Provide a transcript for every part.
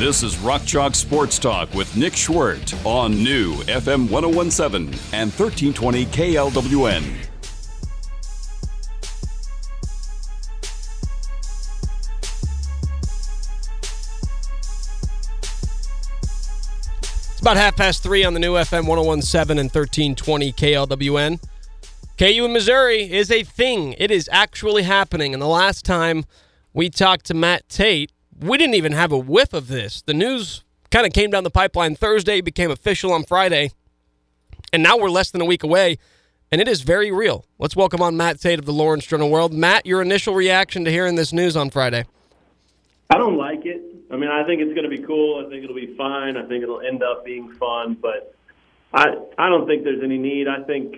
This is Rock Chalk Sports Talk with Nick Schwert on New FM 1017 and 1320 KLWN. It's about 3:30 on the New FM 1017 and 1320 KLWN. KU in Missouri is a thing. It is actually happening. And the last time we talked to Matt Tate, we didn't even have a whiff of this. The news kind of came down the pipeline Thursday, became official on Friday, and now we're less than a week away, and it is very real. Let's welcome on Matt Tate of the Lawrence Journal World. Matt, your initial reaction to hearing this news on Friday? I don't like it. I mean, I think it's going to be cool. I think it'll be fine. I think it'll end up being fun, but I don't think there's any need. I think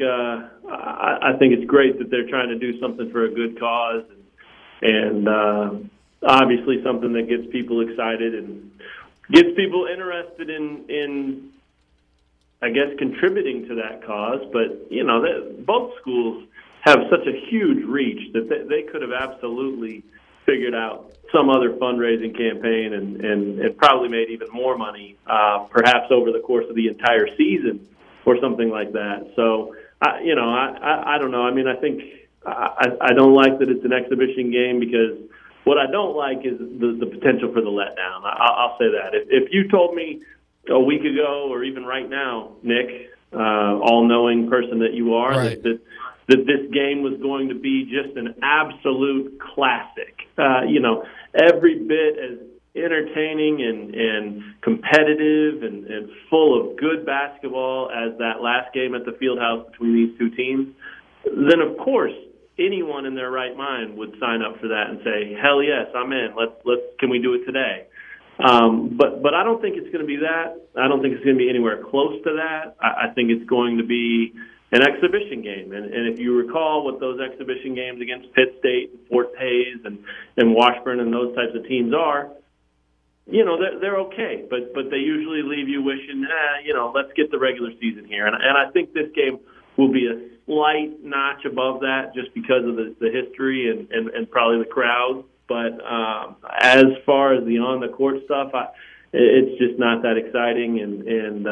it's great that they're trying to do something for a good cause, and obviously something that gets people excited and gets people interested in I guess, contributing to that cause. But, you know, both schools have such a huge reach that they could have absolutely figured out some other fundraising campaign and probably made even more money, perhaps over the course of the entire season or something like that. So, I don't know. I mean, I think I don't like that it's an exhibition game because what I don't like is the potential for the letdown. I'll say that. If you told me a week ago or even right now, Nick, all-knowing person that you are, right, that this game was going to be just an absolute classic, every bit as entertaining and competitive and full of good basketball as that last game at the Fieldhouse between these two teams, then of course anyone in their right mind would sign up for that and say, hell yes, I'm in. Can we do it today? But I don't think it's going to be that. I don't think it's going to be anywhere close to that. I think it's going to be an exhibition game. And if you recall what those exhibition games against Pitt State, and Fort Hays, and Washburn and those types of teams are, they're okay. But they usually leave you wishing, let's get the regular season here. And I think this game will be a slight notch above that just because of the history and probably the crowd. But as far as the on-the-court stuff, it's just not that exciting. And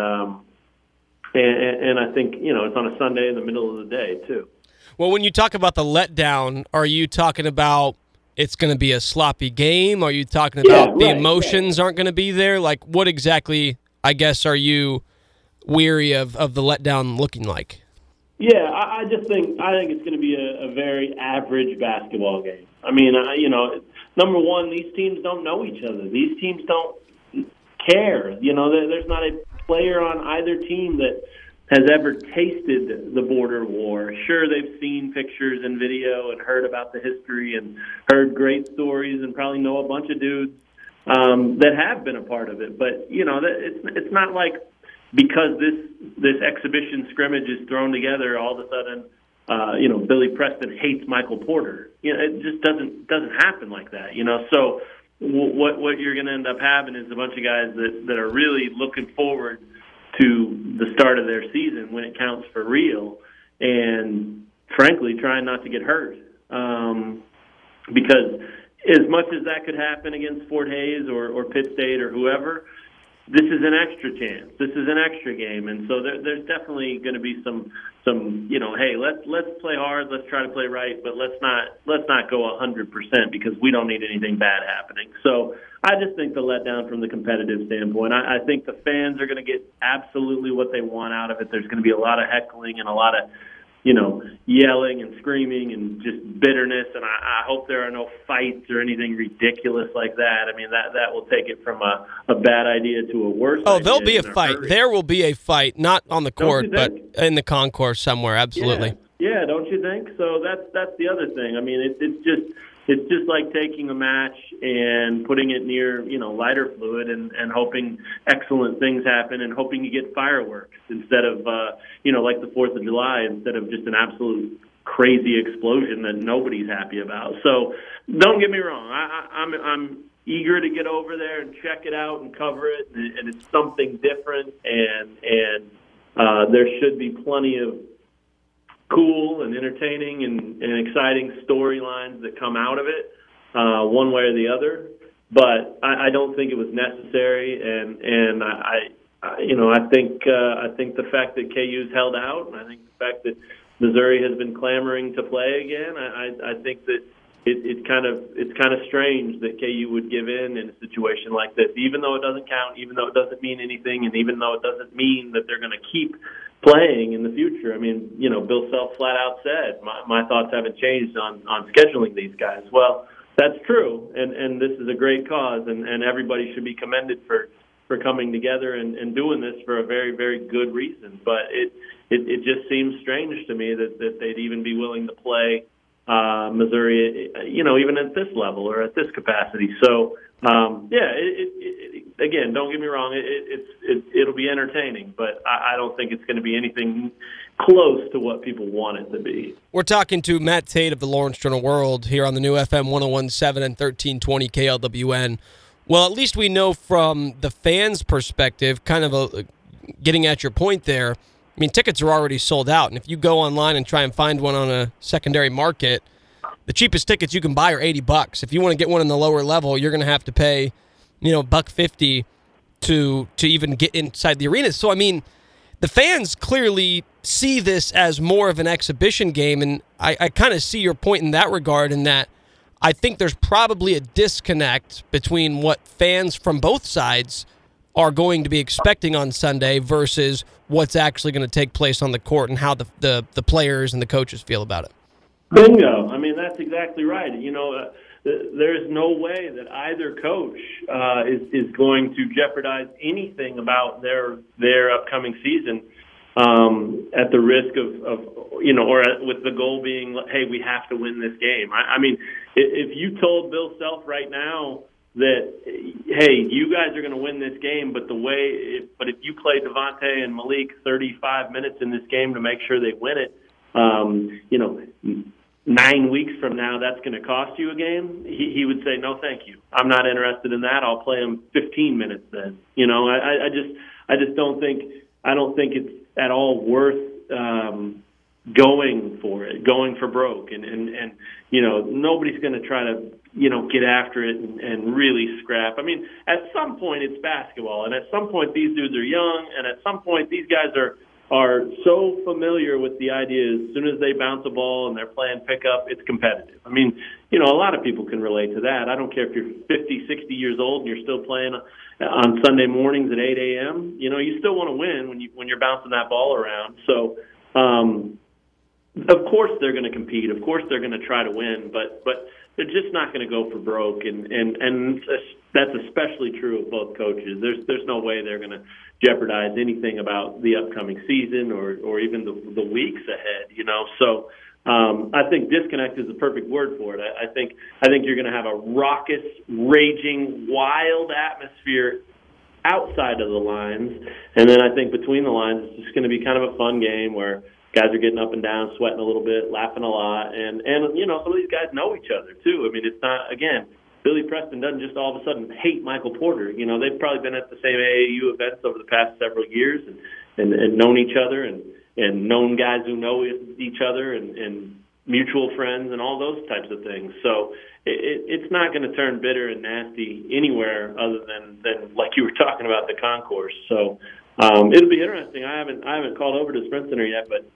I think, it's on a Sunday in the middle of the day, too. Well, when you talk about the letdown, are you talking about it's going to be a sloppy game? Are you talking about the emotions aren't going to be there? Like, what exactly, I guess, are you weary of the letdown looking like? Yeah, I just think it's going to be a very average basketball game. I mean, number one, these teams don't know each other. These teams don't care. There's not a player on either team that has ever tasted the border war. Sure, they've seen pictures and video and heard about the history and heard great stories and probably know a bunch of dudes that have been a part of it. But, it's not like because this exhibition scrimmage is thrown together, all of a sudden, Billy Preston hates Michael Porter. It just doesn't happen like that. So what you're going to end up having is a bunch of guys that are really looking forward to the start of their season when it counts for real, and frankly, trying not to get hurt. Because as much as that could happen against Fort Hays or Pitt State or whoever, this is an extra chance. This is an extra game, and so there's definitely going to be some hey, let's play hard, let's try to play right, but let's not go 100% because we don't need anything bad happening. So I just think the letdown from the competitive standpoint. I think the fans are going to get absolutely what they want out of it. There's going to be a lot of heckling and a lot of yelling and screaming and just bitterness, and I hope there are no fights or anything ridiculous like that. I mean, that will take it from a bad idea to a worse idea. Oh, there'll be a fight. There will be a fight, not on the court, but in the concourse somewhere, absolutely. Yeah, don't you think? So that's the other thing. I mean, it's just like taking a match and putting it near, lighter fluid and hoping excellent things happen and hoping you get fireworks instead of, like the 4th of July, instead of just an absolute crazy explosion that nobody's happy about. So don't get me wrong. I'm eager to get over there and check it out and cover it, and it's something different, and there should be plenty of cool and entertaining and exciting storylines that come out of it, one way or the other. but I don't think it was necessary, and I think the fact that KU's held out, and I think the fact that Missouri has been clamoring to play again, I think that it's kind of strange that KU would give in a situation like this, even though it doesn't count, even though it doesn't mean anything, and even though it doesn't mean that they're going to keep playing in the future. I mean, Bill Self flat out said, my thoughts haven't changed on scheduling these guys. Well, that's true, and this is a great cause, and everybody should be commended for coming together and doing this for a very, very good reason. But it just seems strange to me that they'd even be willing to play Missouri, even at this level or at this capacity. So, again, don't get me wrong, it'll be entertaining, but I don't think it's going to be anything close to what people want it to be. We're talking to Matt Tait of the Lawrence Journal-World here on the new FM 101.7 and 1320 KLWN. Well, at least we know from the fans' perspective, kind of getting at your point there, I mean, tickets are already sold out, and if you go online and try and find one on a secondary market, the cheapest tickets you can buy are $80. If you want to get one in the lower level, you're going to have to pay, $150 to even get inside the arena. So, I mean, the fans clearly see this as more of an exhibition game, and I kind of see your point in that regard, in that I think there's probably a disconnect between what fans from both sides are going to be expecting on Sunday versus what's actually going to take place on the court and how the players and the coaches feel about it. Bingo. I mean, that's exactly right. There's no way that either coach is going to jeopardize anything about their upcoming season at the risk of or with the goal being, hey, we have to win this game. I mean, if you told Bill Self right now that, hey, you guys are going to win this game, but if you play Devontae and Malik 35 minutes in this game to make sure they win it, 9 weeks from now, that's going to cost you a game, he would say, no, thank you. I'm not interested in that. I'll play him 15 minutes then. I just don't think it's at all worth going for broke. And nobody's going to try to, get after it and really scrap. I mean, at some point it's basketball, and at some point these dudes are young, and at some point these guys are so familiar with the idea as soon as they bounce a ball and they're playing pickup, it's competitive. I mean, a lot of people can relate to that. I don't care if you're 50, 60 years old and you're still playing on Sunday mornings at 8 a.m. You still want to win when you're bouncing that ball around. So, of course they're going to compete. Of course they're going to try to win, but they're just not going to go for broke. And that's especially true of both coaches. There's no way they're going to jeopardize anything about the upcoming season or even the weeks ahead, So I think disconnect is the perfect word for it. I think you're going to have a raucous, raging, wild atmosphere outside of the lines, and then I think between the lines it's just going to be kind of a fun game where guys are getting up and down, sweating a little bit, laughing a lot, and some of these guys know each other too. I mean, it's not, again, Billy Preston doesn't just all of a sudden hate Michael Porter. They've probably been at the same AAU events over the past several years and known each other and known guys who know each other and mutual friends and all those types of things. So it's not going to turn bitter and nasty anywhere other than like you were talking about, the concourse. So it'll be interesting. I haven't called over to Sprint Center yet, but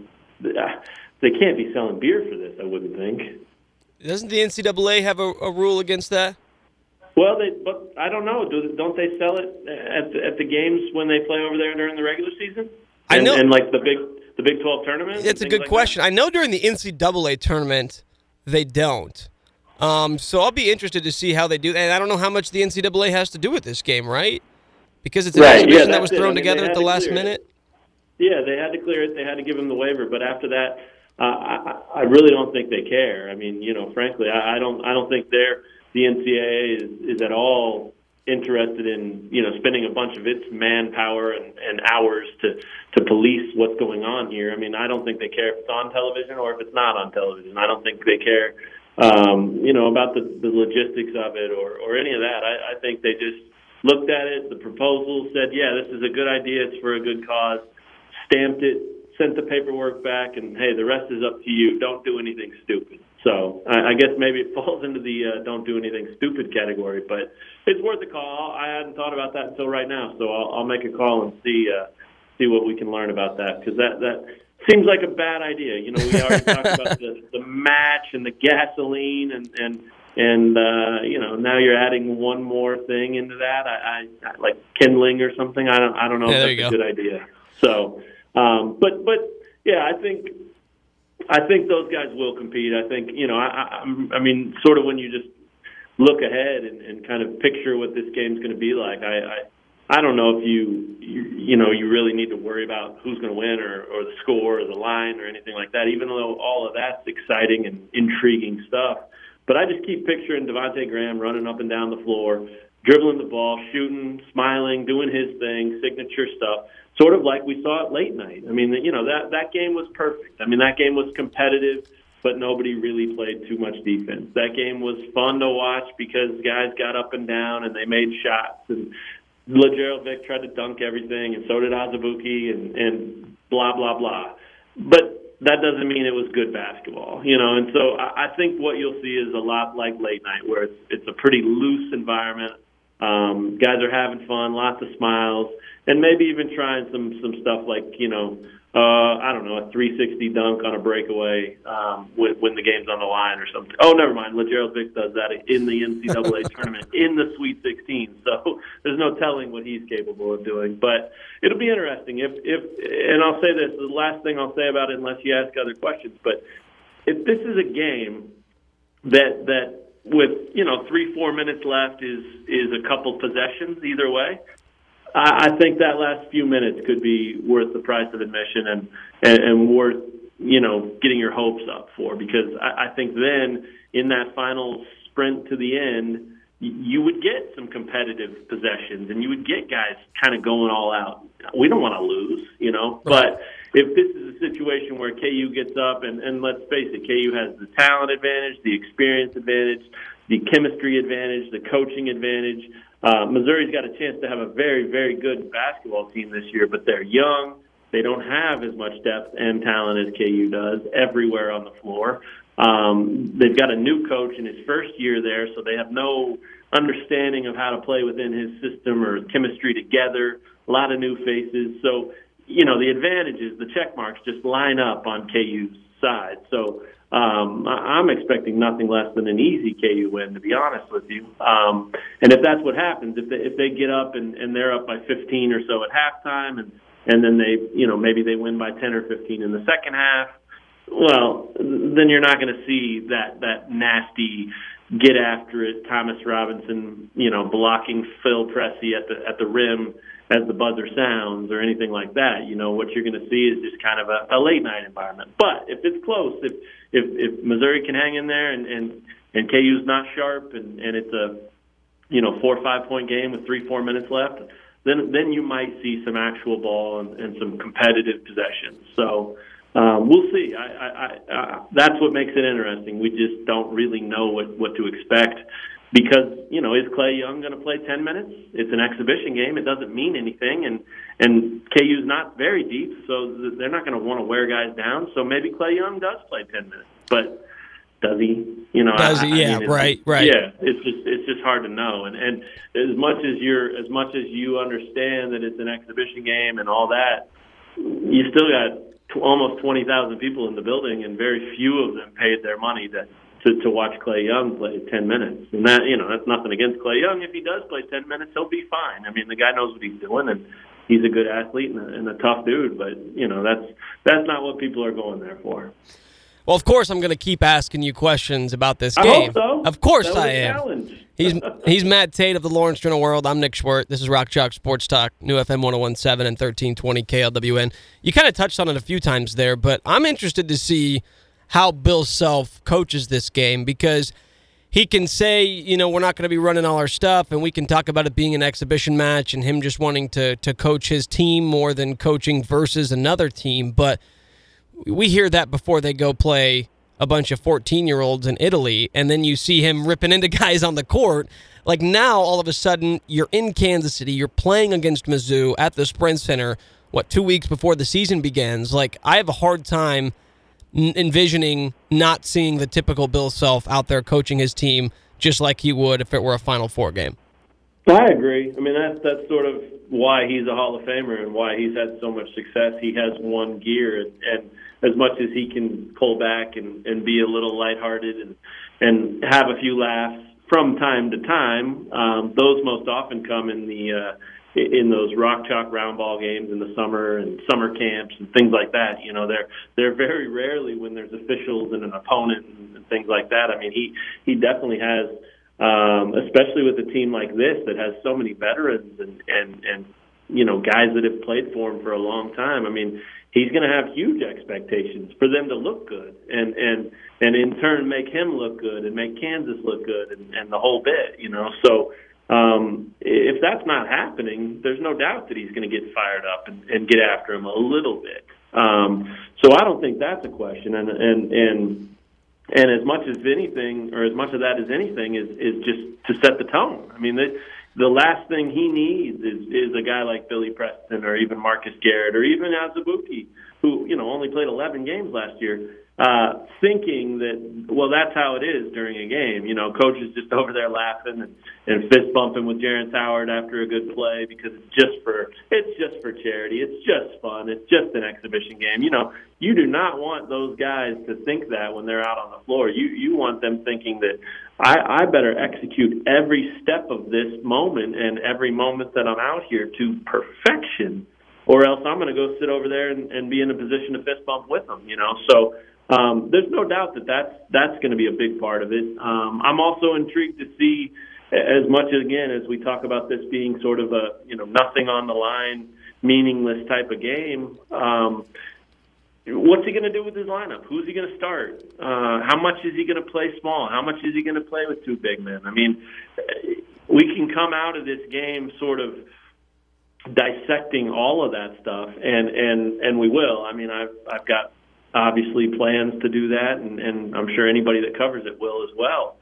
they can't be selling beer for this, I wouldn't think. Doesn't the NCAA have a rule against that? Well, but I don't know. Don't they sell it at the games when they play over there during the regular season? I know. And like the Big 12 tournament? It's a good question. I know during the NCAA tournament they don't. So I'll be interested to see how they do. And I don't know how much the NCAA has to do with this game, right? Because it's an exhibition that was thrown together at the last minute. Yeah, they had to clear it. They had to give them the waiver. But after that, I really don't think they care. I mean, frankly, I don't think the NCAA is at all interested in, spending a bunch of its manpower and hours to police what's going on here. I mean, I don't think they care if it's on television or if it's not on television. I don't think they care, about the logistics of it or any of that. I think they just looked at it, the proposal, said, yeah, this is a good idea, it's for a good cause, stamped it, sent the paperwork back, and, hey, the rest is up to you. Don't do anything stupid. So I guess maybe it falls into the don't do anything stupid category, but it's worth a call. I hadn't thought about that until right now, so I'll make a call and see what we can learn about that, because that seems like a bad idea. You know, we already talked about the match and the gasoline and you know, now you're adding one more thing into that. I like kindling or something. I don't know if that's a good idea. So, but yeah, I think those guys will compete. I think, you know, I mean, sort of when you just look ahead and kind of picture what this game's going to be like, I don't know if you really need to worry about who's going to win or the score or the line or anything like that, even though all of that's exciting and intriguing stuff. But I just keep picturing Devontae Graham running up and down the floor, dribbling the ball, shooting, smiling, doing his thing, signature stuff, sort of like we saw at late night. I mean, you know, that game was perfect. I mean, that game was competitive, but nobody really played too much defense. That game was fun to watch because guys got up and down and they made shots, and LeGerald Vick tried to dunk everything, and so did Azubuike, and blah, blah, blah. But that doesn't mean it was good basketball, you know. And so I think what you'll see is a lot like late night, where it's a pretty loose environment. Guys are having fun, lots of smiles, and maybe even trying some stuff like, you know, I don't know, a 360 dunk on a breakaway when the game's on the line or something. Oh, never mind. LeGerald Vick does that in the NCAA tournament in the Sweet 16. So there's no telling what he's capable of doing. But it'll be interesting. And I'll say this, the last thing I'll say about it, unless you ask other questions, but if this is a game that with, you know, 3-4 minutes left is a couple possessions either way, I think that last few minutes could be worth the price of admission and worth, you know, getting your hopes up for, because I think then in that final sprint to the end, you would get some competitive possessions and you would get guys kind of going all out. We don't want to lose, you know, but if this is a situation where KU gets up, and let's face it, KU has the talent advantage, the experience advantage, the chemistry advantage, the coaching advantage. Missouri's got a chance to have a very, very good basketball team this year, but they're young. They don't have as much depth and talent as KU does everywhere on the floor. They've got a new coach in his first year there, so they have no understanding of how to play within his system or chemistry together, a lot of new faces. So, you know, the advantages, the check marks just line up on KU's side. So I'm expecting nothing less than an easy KU win, to be honest with you. And if that's what happens, if they get up and they're up by 15 or so at halftime, and then they, you know, maybe they win by 10 or 15 in the second half, well, then you're not going to see that nasty get after it Thomas Robinson, you know, blocking Phil Pressey at the rim as the buzzer sounds or anything like that. You know, what you're going to see is just kind of a late night environment. But if it's close, if Missouri can hang in there and KU's not sharp and it's a, you know, 4 or 5 point game with 3-4 minutes left, then you might see some actual ball and some competitive possessions. So we'll see. That's what makes it interesting. We just don't really know what to expect because, you know, is Clay Young going to play 10 minutes? It's an exhibition game. It doesn't mean anything. And KU's not very deep, so they're not going to want to wear guys down. So maybe Clay Young does play 10 minutes. But does he? You know, does he? Yeah, right. Yeah, it's just hard to know. And as much as you understand that it's an exhibition game and all that, you still got almost 20,000 people in the building, and very few of them paid their money to watch Clay Young play 10 minutes. And that, you know, that's nothing against Clay Young. If he does play 10 minutes, he'll be fine. I mean, the guy knows what he's doing, and he's a good athlete and a tough dude. But, you know, that's not what people are going there for. Well, of course, I'm going to keep asking you questions about this game. I hope so. Of course I am. Challenge. He's Matt Tate of the Lawrence Journal-World. I'm Nick Schwerdt. This is Rock Chalk Sports Talk, New FM 101.7 and 1320 KLWN. You kind of touched on it a few times there, but I'm interested to see how Bill Self coaches this game, because he can say, you know, we're not going to be running all our stuff, and we can talk about it being an exhibition match and him just wanting to coach his team more than coaching versus another team, but we hear that before they go play a bunch of 14-year-olds in Italy, and then you see him ripping into guys on the court. Like, now, all of a sudden, you're in Kansas City, you're playing against Mizzou at the Sprint Center, 2 weeks before the season begins? Like, I have a hard time envisioning not seeing the typical Bill Self out there coaching his team just like he would if it were a Final Four game. I agree. I mean, that's sort of why he's a Hall of Famer and why he's had so much success. He has one gear, and as much as he can pull back and be a little lighthearted and have a few laughs from time to time, those most often come in those rock chalk round ball games in the summer and summer camps and things like that. You know, they're very rarely when there's officials and an opponent and things like that. I mean, he definitely has. Especially with a team like this that has so many veterans and you know, guys that have played for him for a long time. I mean, he's going to have huge expectations for them to look good and in turn make him look good and make Kansas look good and the whole bit, you know. So if that's not happening, there's no doubt that he's going to get fired up and get after him a little bit. So I don't think that's a question. And as much as anything, or as much of that as anything, is just to set the tone. I mean, the last thing he needs is a guy like Billy Preston or even Marcus Garrett or even Azubuike, who, you know, only played 11 games last year, thinking that, well, that's how it is during a game. You know, coach is just over there laughing and fist bumping with Jarrett Howard after a good play because it's just for charity. It's just fun. It's just an exhibition game. You know, you do not want those guys to think that when they're out on the floor. You want them thinking that I better execute every step of this moment and every moment that I'm out here to perfection, or else I'm going to go sit over there and be in a position to fist bump with them, you know. So there's no doubt that's going to be a big part of it. I'm also intrigued to see, as much again as we talk about this being sort of a, you know, nothing on the line, meaningless type of game. What's he going to do with his lineup? Who's he going to start? How much is he going to play small? How much is he going to play with two big men? I mean, we can come out of this game sort of dissecting all of that stuff, and we will. I mean, I've got obviously plans to do that, and I'm sure anybody that covers it will as well.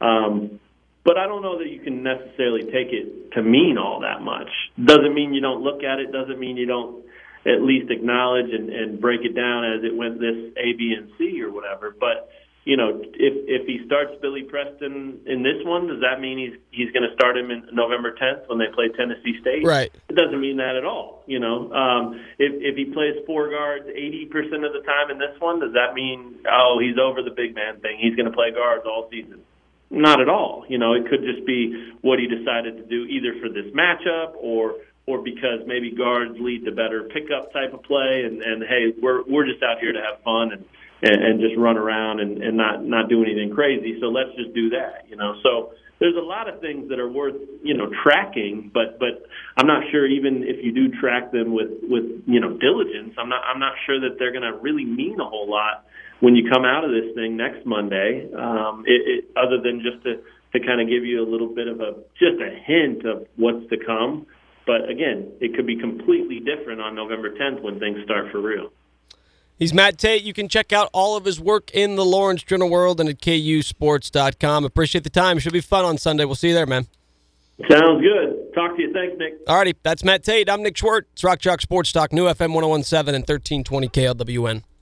But I don't know that you can necessarily take it to mean all that much. Doesn't mean you don't look at it. Doesn't mean you don't at least acknowledge and break it down as it went this A, B, and C or whatever. But, you know, if he starts Billy Preston in this one, does that mean he's going to start him in November 10th when they play Tennessee State? Right. It doesn't mean that at all, you know. If he plays four guards 80% of the time in this one, does that mean, he's over the big man thing, he's going to play guards all season? Not at all. You know, it could just be what he decided to do either for this matchup or because maybe guards lead to better pickup type of play and hey, we're just out here to have fun and just run around and not do anything crazy, so let's just do that, you know. So there's a lot of things that are worth, you know, tracking, but I'm not sure even if you do track them with you know, diligence, I'm not sure that they're going to really mean a whole lot when you come out of this thing next Monday, other than just to kind of give you a little bit of just a hint of what's to come. But again, it could be completely different on November 10th when things start for real. He's Matt Tait. You can check out all of his work in the Lawrence Journal World and at KUSports.com. Appreciate the time. Should be fun on Sunday. We'll see you there, man. Sounds good. Talk to you. Thanks, Nick. All righty. That's Matt Tait. I'm Nick Schwerdt. It's Rock Chalk Sports Talk, New FM 101.7 and 1320 KLWN.